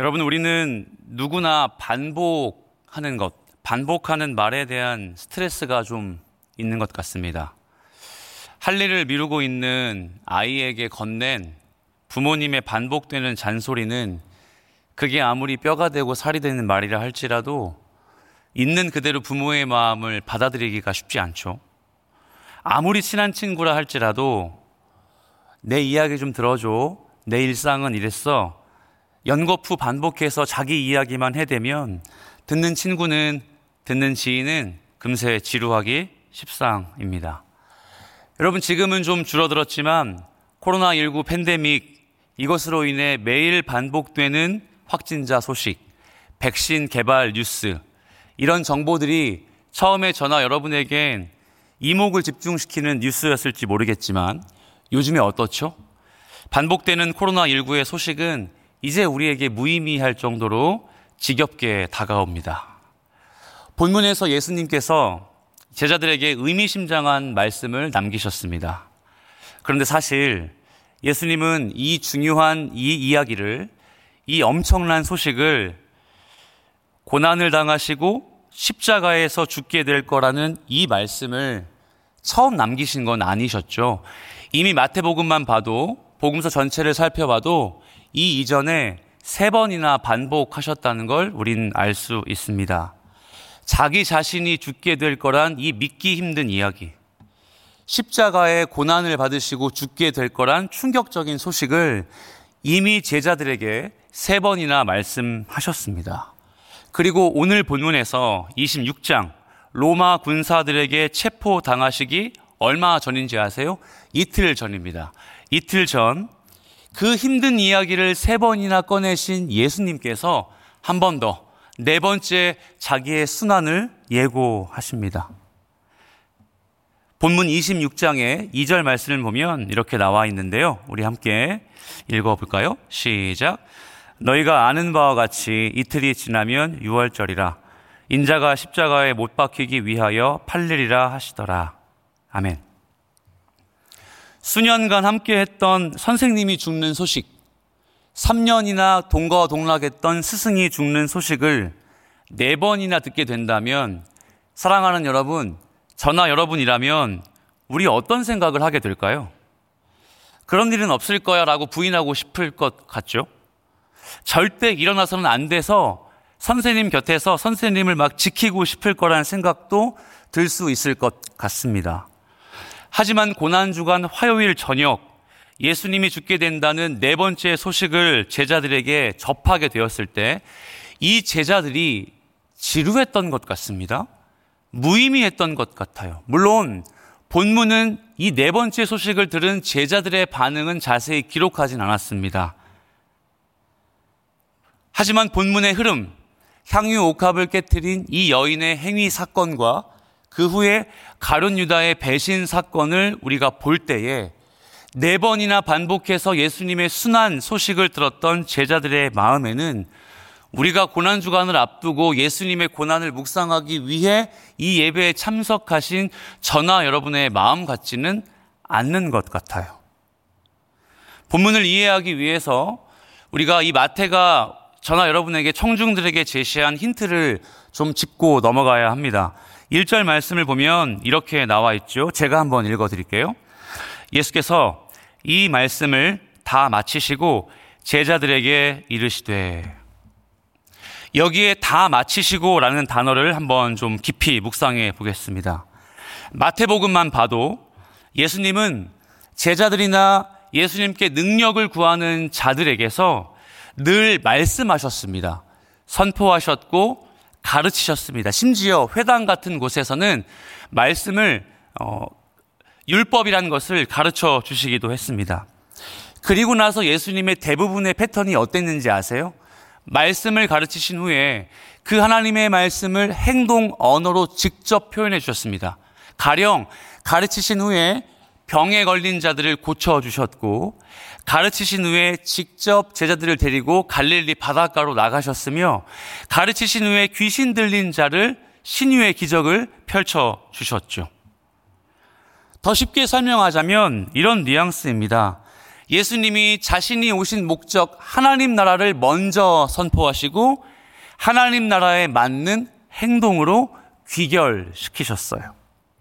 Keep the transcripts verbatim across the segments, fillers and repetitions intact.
여러분, 우리는 누구나 반복하는 것, 반복하는 말에 대한 스트레스가 좀 있는 것 같습니다. 할 일을 미루고 있는 아이에게 건넨 부모님의 반복되는 잔소리는 그게 아무리 뼈가 되고 살이 되는 말이라 할지라도 있는 그대로 부모의 마음을 받아들이기가 쉽지 않죠. 아무리 친한 친구라 할지라도 내 이야기 좀 들어줘, 내 일상은 이랬어, 연거푸 반복해서 자기 이야기만 해대면 듣는 친구는, 듣는 지인은 금세 지루하기 십상입니다. 여러분, 지금은 좀 줄어들었지만 코로나십구 팬데믹, 이것으로 인해 매일 반복되는 확진자 소식, 백신 개발 뉴스, 이런 정보들이 처음에 저나 여러분에겐 이목을 집중시키는 뉴스였을지 모르겠지만 요즘에 어떻죠? 반복되는 코로나십구의 소식은 이제 우리에게 무의미할 정도로 지겹게 다가옵니다. 본문에서 예수님께서 제자들에게 의미심장한 말씀을 남기셨습니다. 그런데 사실 예수님은 이 중요한 이 이야기를, 이 엄청난 소식을 고난을 당하시고 십자가에서 죽게 될 거라는 이 말씀을 처음 남기신 건 아니셨죠. 이미 마태복음만 봐도, 복음서 전체를 살펴봐도 이 이전에 세 번이나 반복하셨다는 걸 우린 알 수 있습니다. 자기 자신이 죽게 될 거란 이 믿기 힘든 이야기, 십자가의 고난을 받으시고 죽게 될 거란 충격적인 소식을 이미 제자들에게 세 번이나 말씀하셨습니다. 그리고 오늘 본문에서 이십육 장, 로마 군사들에게 체포당하시기 얼마 전인지 아세요? 이틀 전입니다. 이틀 전 그 힘든 이야기를 세 번이나 꺼내신 예수님께서 한 번 더, 네 번째 자기의 순환을 예고하십니다. 본문 이십육 장의 이 절 말씀을 보면 이렇게 나와 있는데요. 우리 함께 읽어볼까요? 시작. 너희가 아는 바와 같이 이틀이 지나면 유월절이라 인자가 십자가에 못 박히기 위하여 팔리리라 하시더라. 아멘. 수년간 함께 했던 선생님이 죽는 소식, 삼 년이나 동거동락했던 스승이 죽는 소식을 네 번이나 듣게 된다면, 사랑하는 여러분, 저나 여러분이라면 우리 어떤 생각을 하게 될까요? 그런 일은 없을 거야 라고 부인하고 싶을 것 같죠? 절대 일어나서는 안 돼서 선생님 곁에서 선생님을 막 지키고 싶을 거라는 생각도 들 수 있을 것 같습니다. 하지만 고난주간 화요일 저녁, 예수님이 죽게 된다는 네 번째 소식을 제자들에게 접하게 되었을 때 이 제자들이 지루했던 것 같습니다. 무의미했던 것 같아요. 물론 본문은 이 네 번째 소식을 들은 제자들의 반응은 자세히 기록하진 않았습니다. 하지만 본문의 흐름, 향유 옥합을 깨트린 이 여인의 행위 사건과 그 후에 가룟 유다의 배신 사건을 우리가 볼 때에 네 번이나 반복해서 예수님의 순환 소식을 들었던 제자들의 마음에는 우리가 고난주간을 앞두고 예수님의 고난을 묵상하기 위해 이 예배에 참석하신 저나 여러분의 마음 같지는 않는 것 같아요. 본문을 이해하기 위해서 우리가 이 마태가 저나 여러분에게 청중들에게 제시한 힌트를 좀 짚고 넘어가야 합니다. 일 절 말씀을 보면 이렇게 나와 있죠. 제가 한번 읽어드릴게요. 예수께서 이 말씀을 다 마치시고 제자들에게 이르시되, 여기에 다 마치시고 라는 단어를 한번 좀 깊이 묵상해 보겠습니다. 마태복음만 봐도 예수님은 제자들이나 예수님께 능력을 구하는 자들에게서 늘 말씀하셨습니다. 선포하셨고 가르치셨습니다. 심지어 회당 같은 곳에서는 말씀을 어, 율법이라는 것을 가르쳐 주시기도 했습니다. 그리고 나서 예수님의 대부분의 패턴이 어땠는지 아세요? 말씀을 가르치신 후에 그 하나님의 말씀을 행동 언어로 직접 표현해 주셨습니다. 가령 가르치신 후에 병에 걸린 자들을 고쳐주셨고, 가르치신 후에 직접 제자들을 데리고 갈릴리 바닷가로 나가셨으며, 가르치신 후에 귀신 들린 자를 신유의 기적을 펼쳐주셨죠. 더 쉽게 설명하자면 이런 뉘앙스입니다. 예수님이 자신이 오신 목적 하나님 나라를 먼저 선포하시고 하나님 나라에 맞는 행동으로 귀결시키셨어요.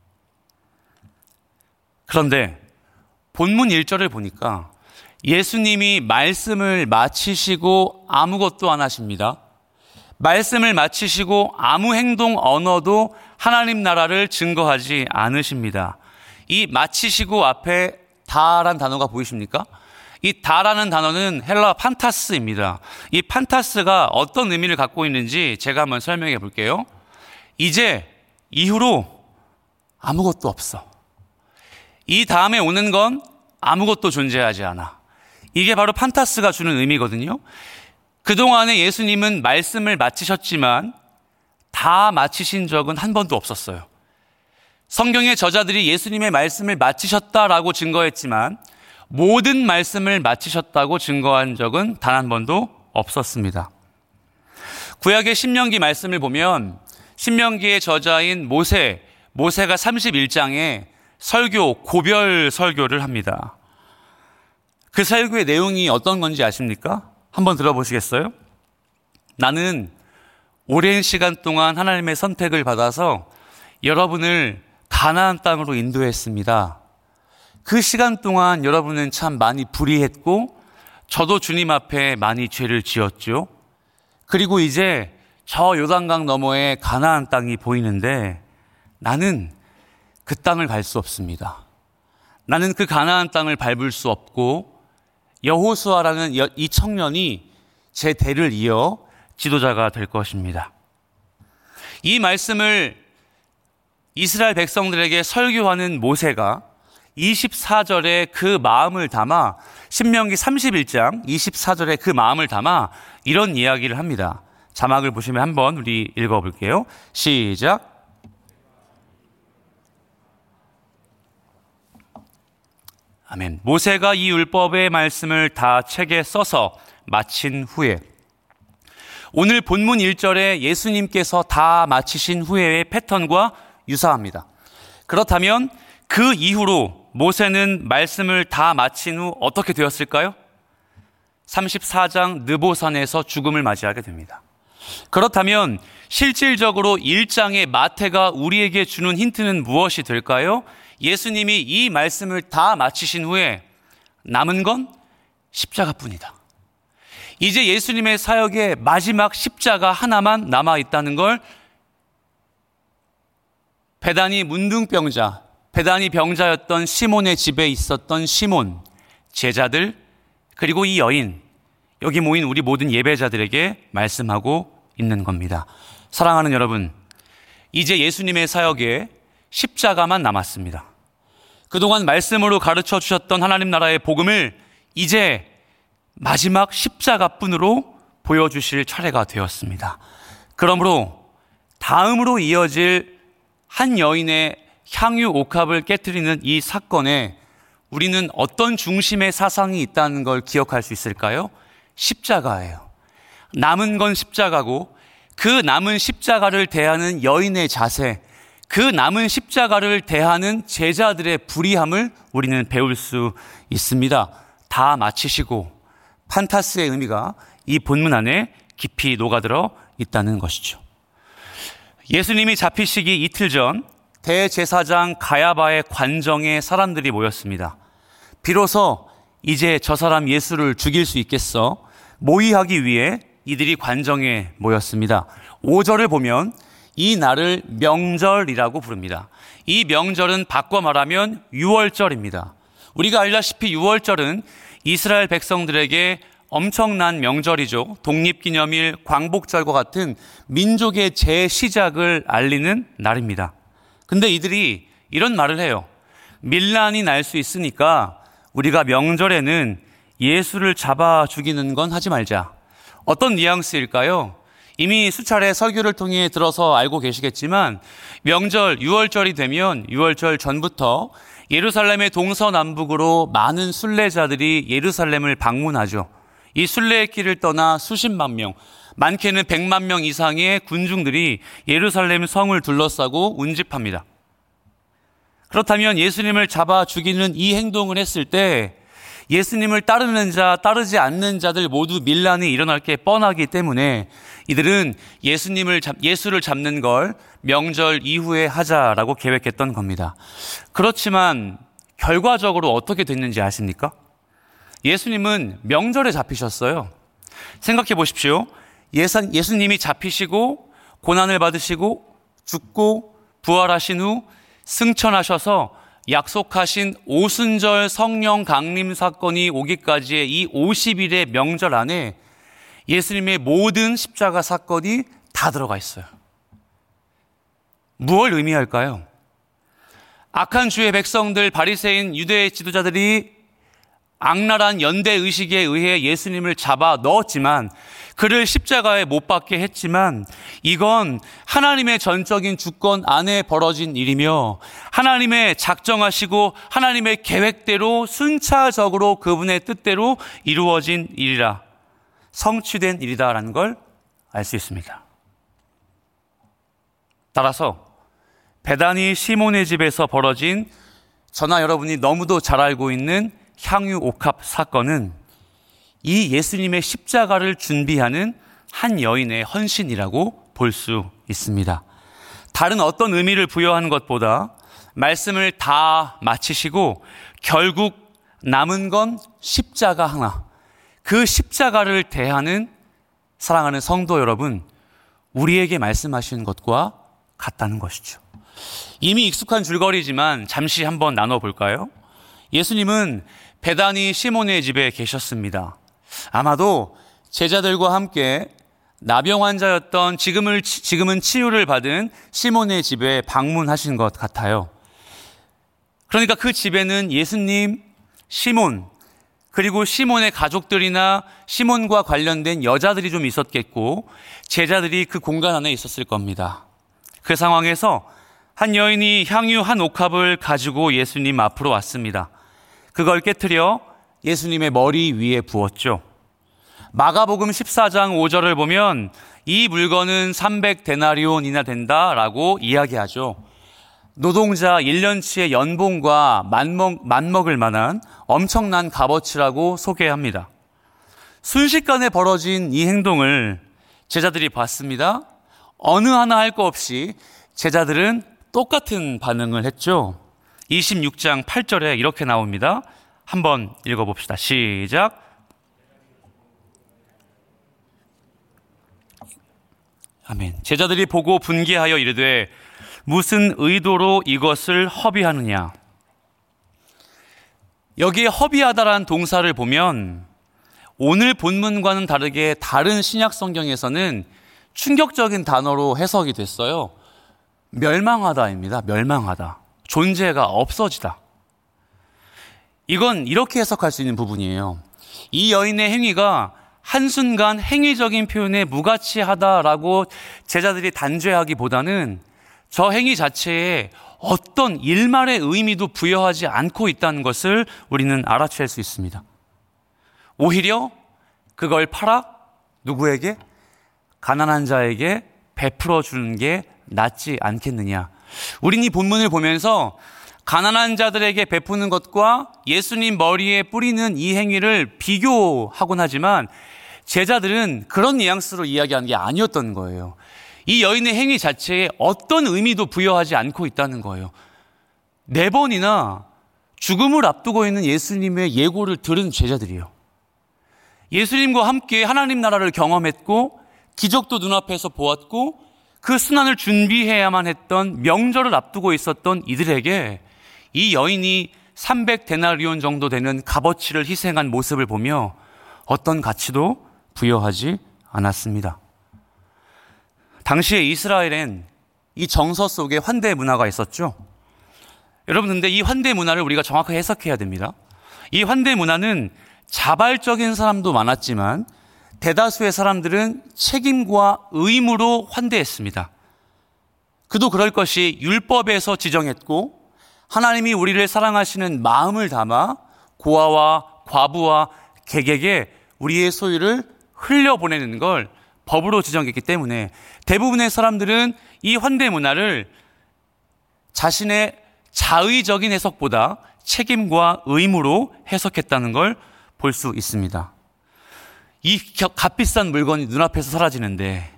그런데 본문 일 절을 보니까 예수님이 말씀을 마치시고 아무것도 안 하십니다. 말씀을 마치시고 아무 행동 언어도 하나님 나라를 증거하지 않으십니다. 이 마치시고 앞에 다란 단어가 보이십니까? 이 다라는 단어는 헬라 판타스입니다. 이 판타스가 어떤 의미를 갖고 있는지 제가 한번 설명해 볼게요. 이제 이후로 아무것도 없어. 이 다음에 오는 건 아무것도 존재하지 않아. 이게 바로 판타스가 주는 의미거든요. 그동안에 예수님은 말씀을 마치셨지만 다 마치신 적은 한 번도 없었어요. 성경의 저자들이 예수님의 말씀을 마치셨다라고 증거했지만 모든 말씀을 마치셨다고 증거한 적은 단 한 번도 없었습니다. 구약의 신명기 말씀을 보면 신명기의 저자인 모세, 모세가 삼십일 장에 설교, 고별 설교를 합니다. 그 설교의 내용이 어떤 건지 아십니까? 한번 들어보시겠어요? 나는 오랜 시간 동안 하나님의 선택을 받아서 여러분을 가나안 땅으로 인도했습니다. 그 시간 동안 여러분은 참 많이 불의했고 저도 주님 앞에 많이 죄를 지었죠. 그리고 이제 저 요단강 너머에 가나안 땅이 보이는데 나는 그 땅을 갈 수 없습니다. 나는 그 가나안 땅을 밟을 수 없고 여호수아라는 이 청년이 제 대를 이어 지도자가 될 것입니다. 이 말씀을 이스라엘 백성들에게 설교하는 모세가 이십사 절에 그 마음을 담아 신명기 삼십일 장 이십사 절에 그 마음을 담아 이런 이야기를 합니다. 자막을 보시면 한번 우리 읽어볼게요. 시작. 아멘. 모세가 이 율법의 말씀을 다 책에 써서 마친 후에 오늘 본문 일 절에 예수님께서 다 마치신 후의 패턴과 유사합니다. 그렇다면 그 이후로 모세는 말씀을 다 마친 후 어떻게 되었을까요? 삼십사 장 느보산에서 죽음을 맞이하게 됩니다. 그렇다면 실질적으로 일 장의 마태가 우리에게 주는 힌트는 무엇이 될까요? 예수님이 이 말씀을 다 마치신 후에 남은 건 십자가뿐이다. 이제 예수님의 사역에 마지막 십자가 하나만 남아있다는 걸 베다니 문둥병자, 베다니 병자였던 시몬의 집에 있었던 시몬, 제자들, 그리고 이 여인, 여기 모인 우리 모든 예배자들에게 말씀하고 있는 겁니다. 사랑하는 여러분, 이제 예수님의 사역에 십자가만 남았습니다. 그동안 말씀으로 가르쳐 주셨던 하나님 나라의 복음을 이제 마지막 십자가뿐으로 보여주실 차례가 되었습니다. 그러므로 다음으로 이어질 한 여인의 향유 옥합을 깨트리는 이 사건에 우리는 어떤 중심의 사상이 있다는 걸 기억할 수 있을까요? 십자가예요. 남은 건 십자가고 그 남은 십자가를 대하는 여인의 자세, 그 남은 십자가를 대하는 제자들의 불의함을 우리는 배울 수 있습니다. 다 마치시고 판타스의 의미가 이 본문 안에 깊이 녹아들어 있다는 것이죠. 예수님이 잡히시기 이틀 전 대제사장 가야바의 관정에 사람들이 모였습니다. 비로소 이제 저 사람 예수를 죽일 수 있겠어 모의하기 위해 이들이 관정에 모였습니다. 오 절을 보면 이 날을 명절이라고 부릅니다. 이 명절은 바꿔 말하면 유월절입니다. 우리가 알다시피 유월절은 이스라엘 백성들에게 엄청난 명절이죠. 독립기념일, 광복절과 같은 민족의 재시작을 알리는 날입니다. 근데 이들이 이런 말을 해요. 밀란이 날 수 있으니까 우리가 명절에는 예수를 잡아 죽이는 건 하지 말자. 어떤 뉘앙스일까요? 이미 수차례 설교를 통해 들어서 알고 계시겠지만 명절 유월절이 되면 유월절 전부터 예루살렘의 동서남북으로 많은 순례자들이 예루살렘을 방문하죠. 이 순례의 길을 떠나 수십만 명, 많게는 백만 명 이상의 군중들이 예루살렘 성을 둘러싸고 운집합니다. 그렇다면 예수님을 잡아 죽이는 이 행동을 했을 때 예수님을 따르는 자, 따르지 않는 자들 모두 밀란이 일어날 게 뻔하기 때문에 이들은 예수님을 잡, 예수를 잡는 걸 명절 이후에 하자라고 계획했던 겁니다. 그렇지만 결과적으로 어떻게 됐는지 아십니까? 예수님은 명절에 잡히셨어요. 생각해 보십시오. 예수, 예수님이 잡히시고 고난을 받으시고 죽고 부활하신 후 승천하셔서 약속하신 오순절 성령 강림 사건이 오기까지의 이 오십 일의 명절 안에 예수님의 모든 십자가 사건이 다 들어가 있어요. 무엇을 의미할까요? 악한 주의 백성들, 바리새인 유대 지도자들이 악랄한 연대 의식에 의해 예수님을 잡아 넣었지만, 그를 십자가에 못 박게 했지만, 이건 하나님의 전적인 주권 안에 벌어진 일이며 하나님의 작정하시고 하나님의 계획대로 순차적으로 그분의 뜻대로 이루어진 일이라, 성취된 일이다라는 걸 알 수 있습니다. 따라서 베다니 시몬의 집에서 벌어진 저나 여러분이 너무도 잘 알고 있는 향유 옥합 사건은 이 예수님의 십자가를 준비하는 한 여인의 헌신이라고 볼 수 있습니다. 다른 어떤 의미를 부여하는 것보다 말씀을 다 마치시고 결국 남은 건 십자가 하나, 그 십자가를 대하는 사랑하는 성도 여러분, 우리에게 말씀하시는 것과 같다는 것이죠. 이미 익숙한 줄거리지만 잠시 한번 나눠볼까요? 예수님은 베다니 시몬의 집에 계셨습니다. 아마도 제자들과 함께 나병 환자였던 지금을, 지금은 치유를 받은 시몬의 집에 방문하신 것 같아요. 그러니까 그 집에는 예수님, 시몬, 그리고 시몬의 가족들이나 시몬과 관련된 여자들이 좀 있었겠고 제자들이 그 공간 안에 있었을 겁니다. 그 상황에서 한 여인이 향유 한 옥합을 가지고 예수님 앞으로 왔습니다. 그걸 깨트려 예수님의 머리 위에 부었죠. 마가복음 십사 장 오 절을 보면 이 물건은 삼백 데나리온이나 된다라고 이야기하죠. 노동자 일 년치의 연봉과 맞먹, 맞먹을 만한 엄청난 값어치라고 소개합니다. 순식간에 벌어진 이 행동을 제자들이 봤습니다. 어느 하나 할 거 없이 제자들은 똑같은 반응을 했죠. 이십육 장 팔 절에 이렇게 나옵니다. 한번 읽어봅시다. 시작. 아멘. 제자들이 보고 분개하여 이르되 무슨 의도로 이것을 허비하느냐. 여기에 허비하다라는 동사를 보면 오늘 본문과는 다르게 다른 신약 성경에서는 충격적인 단어로 해석이 됐어요. 멸망하다입니다. 멸망하다. 존재가 없어지다. 이건 이렇게 해석할 수 있는 부분이에요. 이 여인의 행위가 한순간 행위적인 표현에 무가치하다라고 제자들이 단죄하기보다는 저 행위 자체에 어떤 일말의 의미도 부여하지 않고 있다는 것을 우리는 알아챌 수 있습니다. 오히려 그걸 팔아 누구에게? 가난한 자에게 베풀어 주는 게 낫지 않겠느냐. 우린 이 본문을 보면서 가난한 자들에게 베푸는 것과 예수님 머리에 뿌리는 이 행위를 비교하곤 하지만 제자들은 그런 뉘앙스로 이야기하는 게 아니었던 거예요. 이 여인의 행위 자체에 어떤 의미도 부여하지 않고 있다는 거예요. 네 번이나 죽음을 앞두고 있는 예수님의 예고를 들은 제자들이에요. 예수님과 함께 하나님 나라를 경험했고 기적도 눈앞에서 보았고 그 순환을 준비해야만 했던 명절을 앞두고 있었던 이들에게 이 여인이 삼백 데나리온 정도 되는 값어치를 희생한 모습을 보며 어떤 가치도 부여하지 않았습니다. 당시에 이스라엘엔 이 정서 속에 환대 문화가 있었죠. 여러분, 근데 이 환대 문화를 우리가 정확하게 해석해야 됩니다. 이 환대 문화는 자발적인 사람도 많았지만 대다수의 사람들은 책임과 의무로 환대했습니다. 그도 그럴 것이 율법에서 지정했고 하나님이 우리를 사랑하시는 마음을 담아 고아와 과부와 객에게 우리의 소유를 흘려보내는 걸 법으로 지정했기 때문에 대부분의 사람들은 이 환대 문화를 자신의 자의적인 해석보다 책임과 의무로 해석했다는 걸 볼 수 있습니다. 이 값비싼 물건이 눈앞에서 사라지는데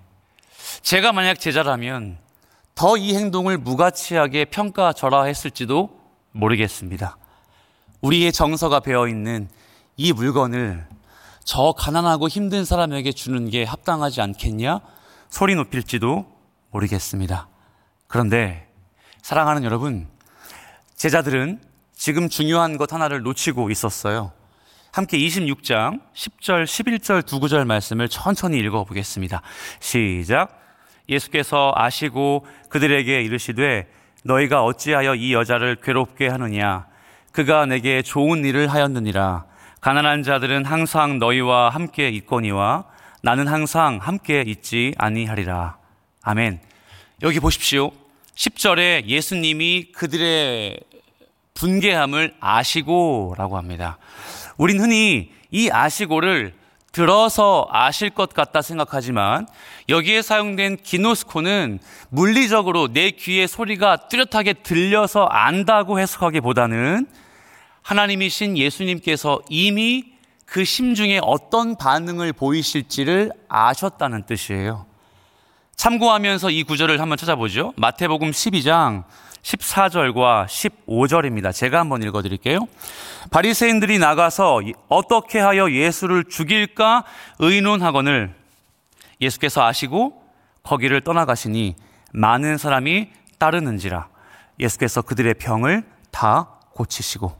제가 만약 제자라면 더 이 행동을 무가치하게 평가절하했을지도 모르겠습니다. 우리의 정서가 배어있는 이 물건을 저 가난하고 힘든 사람에게 주는 게 합당하지 않겠냐? 소리 높일지도 모르겠습니다. 그런데 사랑하는 여러분, 제자들은 지금 중요한 것 하나를 놓치고 있었어요. 함께 이십육 장 십 절, 십일 절 두 구절 말씀을 천천히 읽어보겠습니다. 시작. 예수께서 아시고 그들에게 이르시되 너희가 어찌하여 이 여자를 괴롭게 하느냐? 그가 내게 좋은 일을 하였느니라. 가난한 자들은 항상 너희와 함께 있거니와 나는 항상 함께 있지 아니하리라. 아멘. 여기 보십시오. 십 절에 예수님이 그들의 분개함을 아시고 라고 합니다. 우린 흔히 이 아시고를 들어서 아실 것 같다 생각하지만 여기에 사용된 기노스코는 물리적으로 내 귀에 소리가 뚜렷하게 들려서 안다고 해석하기보다는 하나님이신 예수님께서 이미 그 심중에 어떤 반응을 보이실지를 아셨다는 뜻이에요. 참고하면서 이 구절을 한번 찾아보죠. 마태복음 십이 장 십사 절과 십오 절입니다. 제가 한번 읽어드릴게요. 바리새인들이 나가서 어떻게 하여 예수를 죽일까 의논하거늘 예수께서 아시고 거기를 떠나가시니 많은 사람이 따르는지라. 예수께서 그들의 병을 다 고치시고.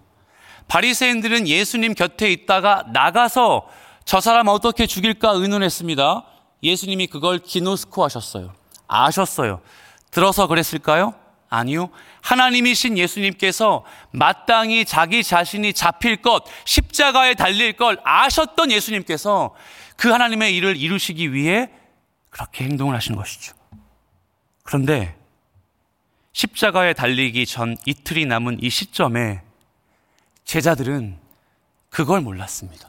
바리새인들은 예수님 곁에 있다가 나가서 저 사람 어떻게 죽일까 의논했습니다. 예수님이 그걸 기노스코 하셨어요. 아셨어요. 들어서 그랬을까요? 아니요. 하나님이신 예수님께서 마땅히 자기 자신이 잡힐 것, 십자가에 달릴 걸 아셨던 예수님께서 그 하나님의 일을 이루시기 위해 그렇게 행동을 하신 것이죠. 그런데 십자가에 달리기 전 이틀이 남은 이 시점에 제자들은 그걸 몰랐습니다.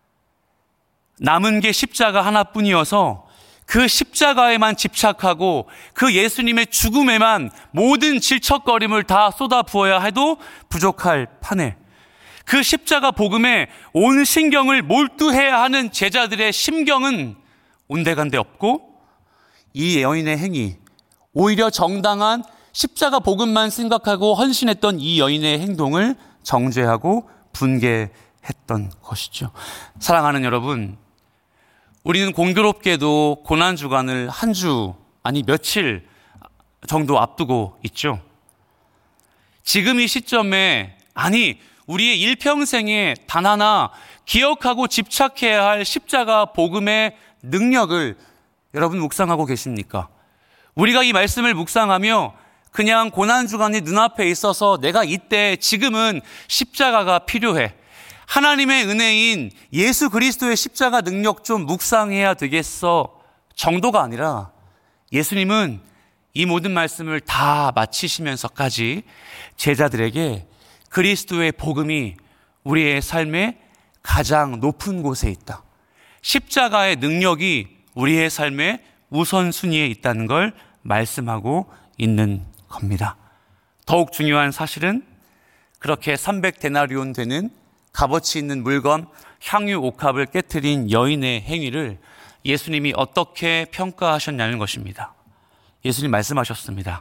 남은 게 십자가 하나뿐이어서 그 십자가에만 집착하고 그 예수님의 죽음에만 모든 질척거림을 다 쏟아부어야 해도 부족할 판에 그 십자가 복음에 온 신경을 몰두해야 하는 제자들의 심경은 온데간데 없고 이 여인의 행위, 오히려 정당한 십자가 복음만 생각하고 헌신했던 이 여인의 행동을 정죄하고 분개했던 것이죠. 사랑하는 여러분, 우리는 공교롭게도 고난주간을 한 주, 아니 며칠 정도 앞두고 있죠. 지금 이 시점에, 아니 우리의 일평생에 단 하나 기억하고 집착해야 할 십자가 복음의 능력을 여러분 묵상하고 계십니까? 우리가 이 말씀을 묵상하며 그냥 고난주간이 눈앞에 있어서 내가 이때 지금은 십자가가 필요해, 하나님의 은혜인 예수 그리스도의 십자가 능력 좀 묵상해야 되겠어 정도가 아니라 예수님은 이 모든 말씀을 다 마치시면서까지 제자들에게 그리스도의 복음이 우리의 삶의 가장 높은 곳에 있다, 십자가의 능력이 우리의 삶의 우선순위에 있다는 걸 말씀하고 있는 겁니다. 더욱 중요한 사실은 그렇게 삼백 데나리온 되는 값어치 있는 물건 향유 옥합을 깨트린 여인의 행위를 예수님이 어떻게 평가하셨냐는 것입니다. 예수님 말씀하셨습니다.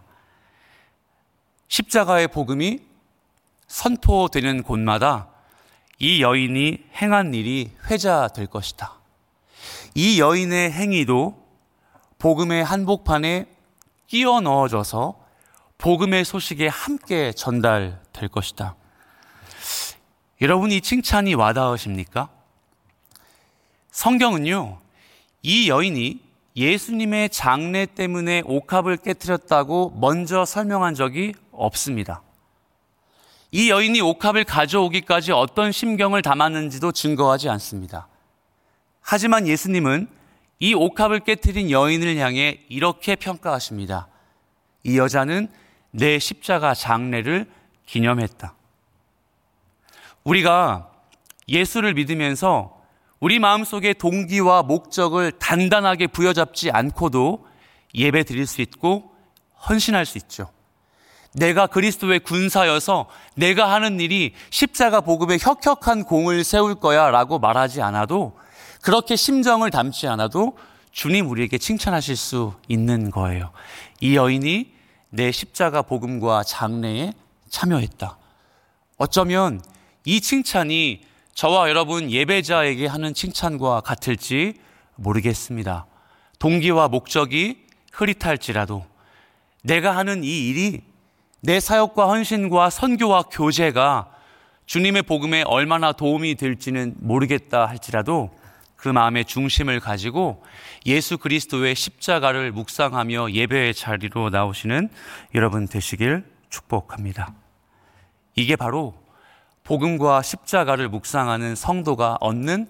십자가의 복음이 선포되는 곳마다 이 여인이 행한 일이 회자될 것이다. 이 여인의 행위도 복음의 한복판에 끼워 넣어져서 복음의 소식에 함께 전달될 것이다. 여러분, 이 칭찬이 와닿으십니까? 성경은요, 이 여인이 예수님의 장례 때문에 옥합을 깨트렸다고 먼저 설명한 적이 없습니다. 이 여인이 옥합을 가져오기까지 어떤 심경을 담았는지도 증거하지 않습니다. 하지만 예수님은 이 옥합을 깨트린 여인을 향해 이렇게 평가하십니다. 이 여자는 내 십자가 장례를 기념했다. 우리가 예수를 믿으면서 우리 마음속에 동기와 목적을 단단하게 부여잡지 않고도 예배 드릴 수 있고 헌신할 수 있죠. 내가 그리스도의 군사여서 내가 하는 일이 십자가 복음에 혁혁한 공을 세울 거야 라고 말하지 않아도, 그렇게 심정을 담지 않아도 주님 우리에게 칭찬하실 수 있는 거예요. 이 여인이 내 십자가 복음과 장래에 참여했다. 어쩌면 이 칭찬이 저와 여러분 예배자에게 하는 칭찬과 같을지 모르겠습니다. 동기와 목적이 흐릿할지라도 내가 하는 이 일이, 내 사역과 헌신과 선교와 교제가 주님의 복음에 얼마나 도움이 될지는 모르겠다 할지라도 그 마음의 중심을 가지고 예수 그리스도의 십자가를 묵상하며 예배의 자리로 나오시는 여러분 되시길 축복합니다. 이게 바로 복음과 십자가를 묵상하는 성도가 얻는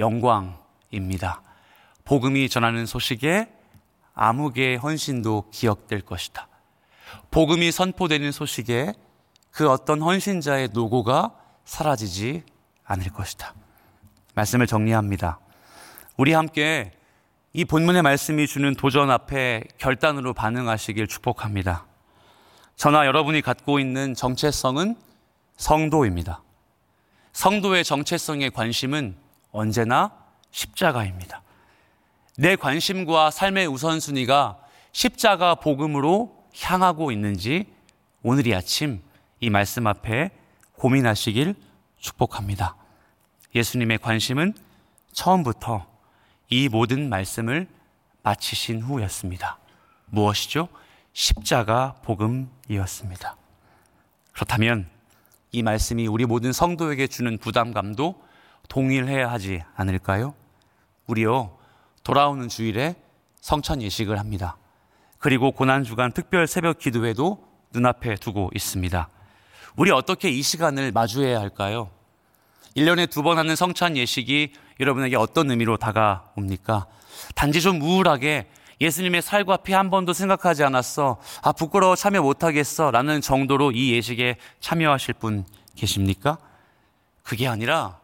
영광입니다. 복음이 전하는 소식에 아무개의 헌신도 기억될 것이다. 복음이 선포되는 소식에 그 어떤 헌신자의 노고가 사라지지 않을 것이다. 말씀을 정리합니다. 우리 함께 이 본문의 말씀이 주는 도전 앞에 결단으로 반응하시길 축복합니다. 저나 여러분이 갖고 있는 정체성은 성도입니다. 성도의 정체성의 관심은 언제나 십자가입니다. 내 관심과 삶의 우선순위가 십자가 복음으로 향하고 있는지 오늘 이 아침 이 말씀 앞에 고민하시길 축복합니다. 예수님의 관심은 처음부터 이 모든 말씀을 마치신 후였습니다. 무엇이죠? 십자가 복음이었습니다. 그렇다면 이 말씀이 우리 모든 성도에게 주는 부담감도 동일해야 하지 않을까요? 우리요, 돌아오는 주일에 성찬 예식을 합니다. 그리고 고난주간 특별 새벽 기도회도 눈앞에 두고 있습니다. 우리 어떻게 이 시간을 마주해야 할까요? 일 년에 두 번 하는 성찬 예식이 여러분에게 어떤 의미로 다가옵니까? 단지 좀 우울하게 예수님의 살과 피 한 번도 생각하지 않았어, 아 부끄러워 참여 못하겠어 라는 정도로 이 예식에 참여하실 분 계십니까? 그게 아니라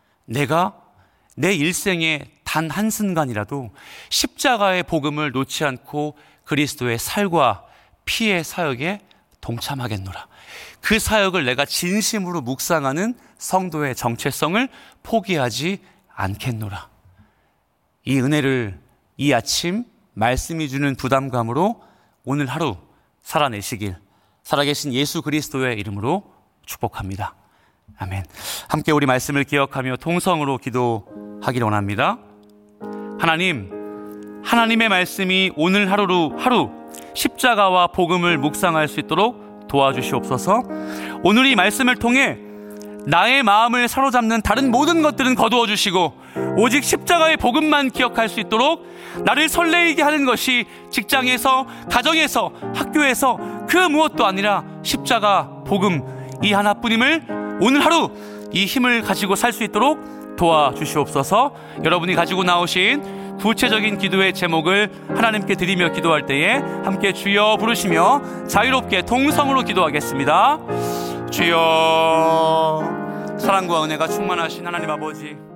내가 내 일생의 단 한순간이라도 십자가의 복음을 놓지 않고 그리스도의 살과 피의 사역에 동참하겠노라. 그 사역을 내가 진심으로 묵상하는 성도의 정체성을 포기하지 않겠노라. 이 은혜를 이 아침 말씀이 주는 부담감으로 오늘 하루 살아내시길 살아계신 예수 그리스도의 이름으로 축복합니다. 아멘. 함께 우리 말씀을 기억하며 통성으로 기도하기를 원합니다. 하나님, 하나님의 말씀이 오늘 하루로 하루 십자가와 복음을 묵상할 수 있도록 도와주시옵소서. 오늘 이 말씀을 통해 나의 마음을 사로잡는 다른 모든 것들은 거두어 주시고 오직 십자가의 복음만 기억할 수 있도록 나를 설레이게 하는 것이 직장에서, 가정에서, 학교에서 그 무엇도 아니라 십자가 복음 이 하나뿐임을 오늘 하루 이 힘을 가지고 살 수 있도록 도와주시옵소서. 여러분이 가지고 나오신 구체적인 기도의 제목을 하나님께 드리며 기도할 때에 함께 주여 부르시며 자유롭게 통성으로 기도하겠습니다. 주여, 사랑과 은혜가 충만하신 하나님 아버지,